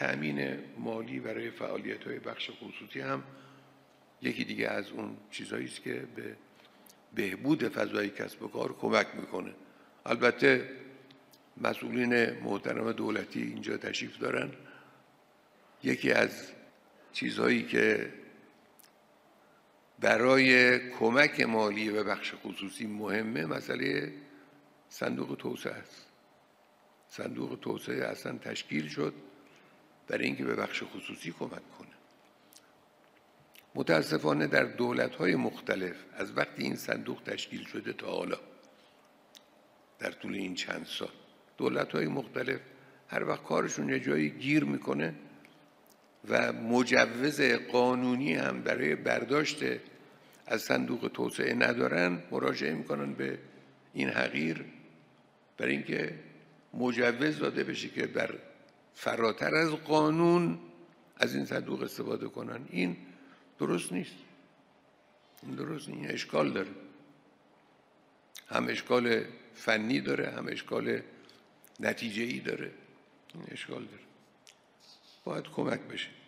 تأمین مالی برای فعالیت‌های بخش خصوصی هم یکی دیگه از اون چیزهایی است که به بهبود فضای کسب و کار کمک میکنه. البته مسئولین محترم دولتی اینجا تشریف دارن. یکی از چیزهایی که برای کمک مالی به بخش خصوصی مهمه مسئله صندوق توسعه است. صندوق توسعه اصلا تشکیل شد برای اینکه به بخش خصوصی کمک کنه. متاسفانه در دولت‌های مختلف از وقتی این صندوق تشکیل شده تا حالا در طول این چند سال دولت‌های مختلف هر وقت کارشون یه جایی گیر میکنه و مجوز قانونی هم برای برداشت از صندوق توسعه ندارن، مراجعه میکنن به این حقیر برای اینکه مجوز داده بشه که بر فراتر از قانون از این صندوق استفاده کنن. این درست نیست. این درست نیست. این اشکال داره. هم اشکال فنی داره، هم اشکال نتیجه‌ای داره. این اشکال داره. باید کمک بشه.